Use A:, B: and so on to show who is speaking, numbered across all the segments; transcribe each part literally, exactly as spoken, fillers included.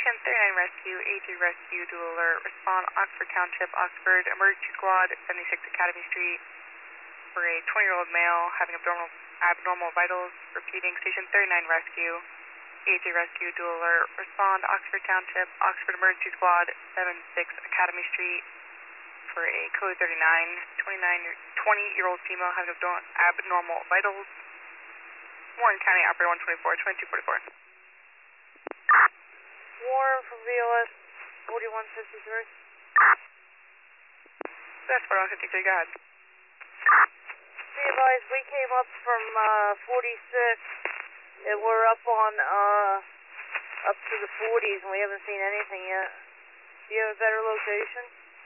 A: Station thirty-nine Rescue, A three Rescue, dual alert, respond Oxford Township, Oxford, Emergency Squad, seventy-six Academy Street, for a twenty-year-old male having abnormal, abnormal vitals. Repeating, Station thirty-nine Rescue, A three Rescue, dual alert, respond Oxford Township, Oxford Emergency Squad, seventy-six Academy Street, for a code thirty-nine, twenty-nine, twenty-year-old female having abnormal vitals. Warren County, operator one twenty-four, twenty-two forty-four.
B: Warren from V O S forty-one fifty-three.
A: That's forty-one fifty-three, go ahead.
B: Be advised, we came up from uh, forty-six and we're up on uh, up to the forties and we haven't seen anything yet. Do you have a better location?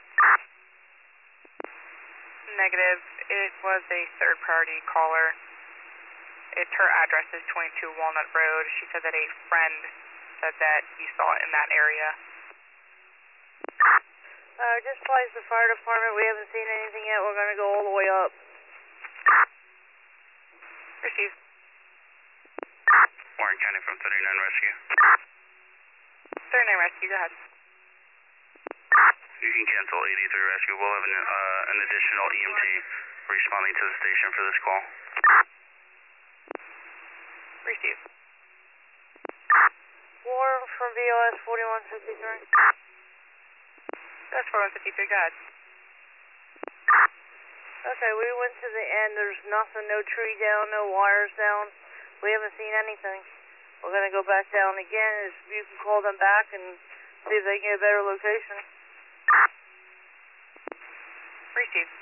A: Negative. It was a third priority caller. It's her address is twenty-two Walnut Road. She said that a friend said that he saw it in that area.
B: Uh, just advise the fire department. We haven't seen anything yet. We're going to go all the way up.
A: Received.
C: Warren County from thirty-nine Rescue.
A: thirty-nine Rescue, go ahead.
C: You can cancel eighty-three Rescue. We'll have an, uh, an additional E M T responding to the station for this call.
A: Received.
B: Warren from V O S forty-one fifty-three.
A: That's forty-one fifty-three, go ahead.
B: Okay, we went to the end. There's nothing, no tree down, no wires down. We haven't seen anything. We're going to go back down again. If you can call them back and see if they can get a better location.
A: Received.